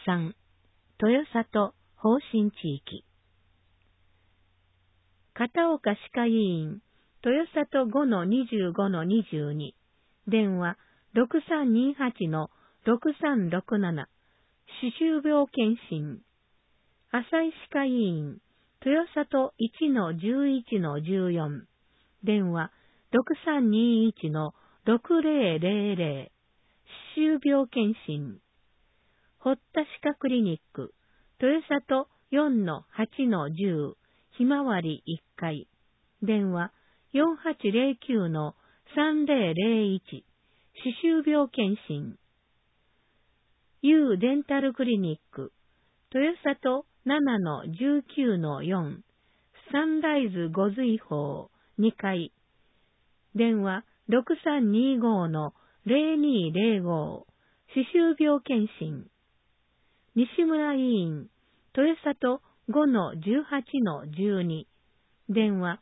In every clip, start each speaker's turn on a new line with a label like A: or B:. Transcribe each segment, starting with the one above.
A: 3、豊里方針地域。片岡歯科医院、豊里5-25-22、電話6328-6367、歯周病検診。浅井歯科医院、豊里1-11-14、電話6321-6000、歯周病検診。堀田歯科クリニック、豊里4-8-10、ひまわり1階、電話4809-3001、歯周病検診。U デンタルクリニック、豊里7-19-4、サンライズご随宝2階、電話6325-0205、歯周病検診。西村医院、豊里5-18-12、電話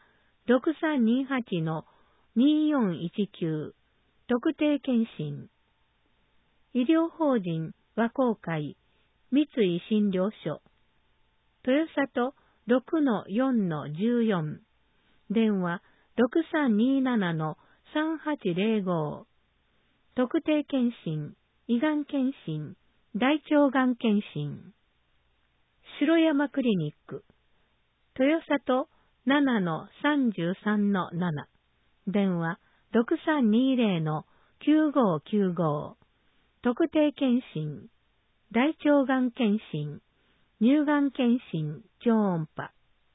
A: 6328-2419、特定検診。医療法人和光会、三井診療所、豊里6-4-14、電話6327-3805、特定検診、胃がん検診、大腸がん検診。城山クリニック、豊里7-33-7、電話6320-9595、特定検診、大腸がん検診、乳がん検診超音波。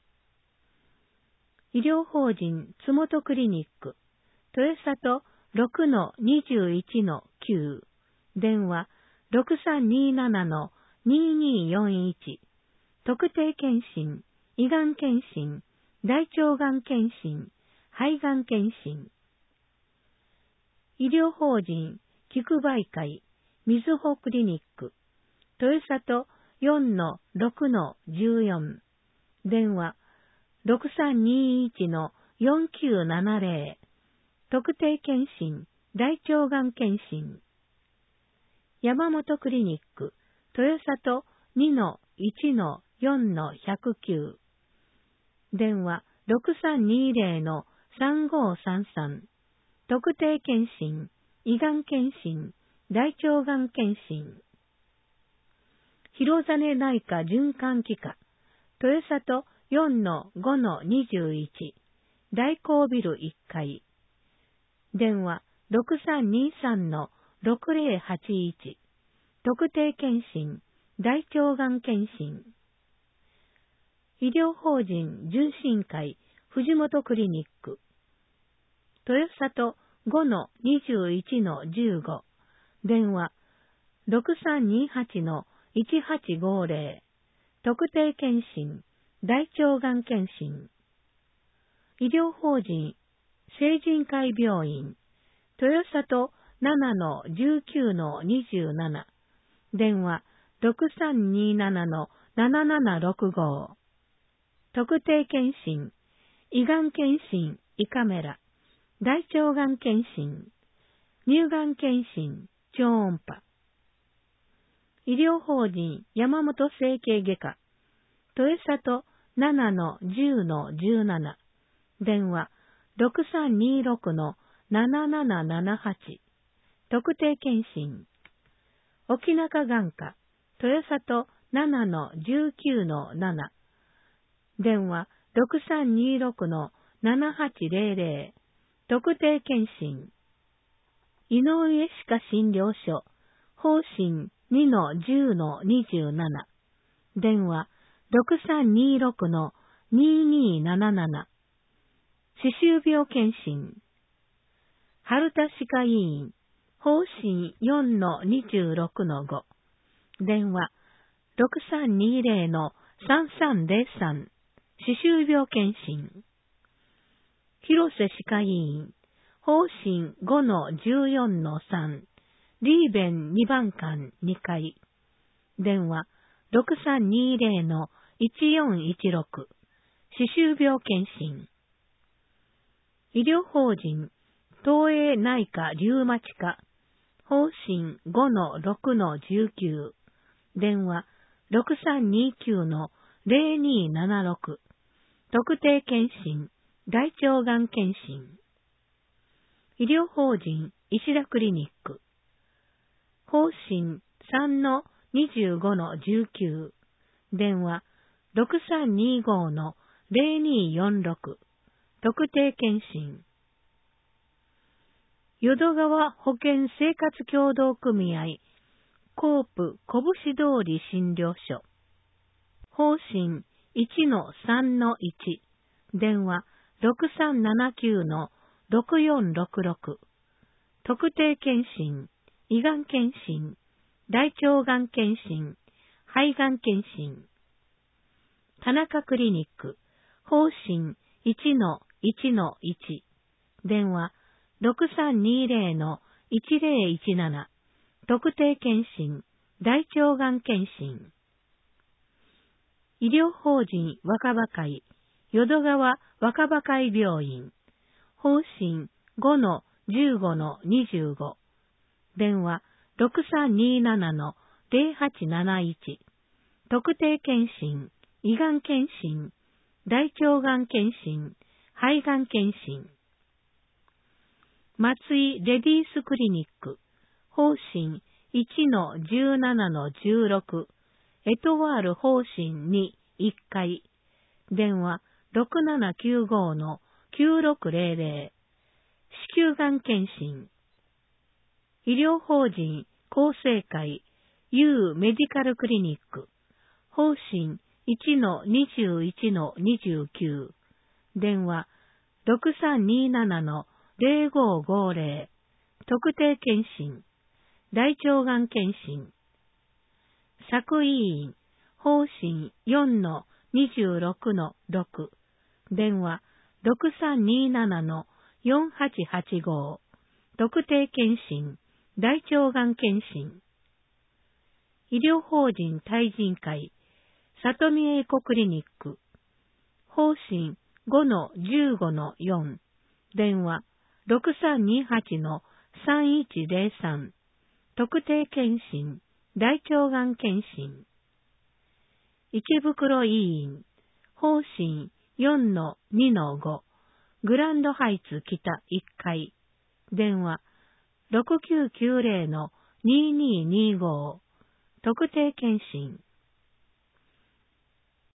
A: 医療法人津本クリニック、豊里6-21-9、電話6327-2241、特定検診、胃がん検診、大腸がん検診、肺がん検診。医療法人菊梅会、みずほクリニック、豊里4-6-14、電話6321-4970、特定検診、大腸がん検診。山本クリニック、豊里2-1-4-109、電話6320-3533、特定検診、胃がん検診、大腸がん検診。広実内科循環器科、豊里4-5-21、大光ビル1階、電話6323-6081、特定検診、大腸がん検診。医療法人純真会藤本クリニック、豊里5-21-15、電話6328-1850、特定検診、大腸がん検診。医療法人成人会病院、豊里7-19-27、電話6327-7765、特定検診、胃がん検診胃カメラ、大腸がん検診、乳がん検診超音波。医療法人山本整形外科、豊里7-10-17、電話6326-7778、特定検診。沖中眼科、豊里7-19-7、電話6326-7800、特定検診。井上歯科診療所、方針2-10-27、電話6326-2277、歯周病検診。春田歯科医院、方針4-26-5、電話6320-3303、歯周病検診。広瀬歯科医院、方針5-14-3、リーベン2番館2階、電話6320-1416、歯周病検診。医療法人東映内科リウマチ科、方針5-6-19、 電話6329-0276。特定健診、大腸がん検診。医療法人石田クリニック。方針 3-25-19。電話6325-0246。特定健診。淀川保健生活協同組合コープ拳通り診療所。方針 1-3-1。電話6379-6466。特定健診、胃がん検診、大腸がん検診、肺がん検診。田中クリニック。方針 1-1-1。電話6320-1017。特定健診、大腸がん検診。医療法人若葉会、淀川若葉会病院。方針 5-15-25。電話6327-0871。特定健診、胃がん検診、大腸がん検診、肺がん検診。松井レディースクリニック。方針 1-17-16。エトワール方針に1階。電話6795-9600。子宮がん検診。医療法人厚生会 U メディカルクリニック。方針 1-21-29。電話6327-0550。特定健診、大腸がん検診。作委員、方針 4-26-6。電話6327-4885。特定健診、大腸がん検診。医療法人対人会、里見英子クリニック。方針 5-15-4。電話6328-3103。特定健診、大腸がん検診。池袋医院、方針 4-2-5。グランドハイツ北1階。電話6990-2225。特定健診。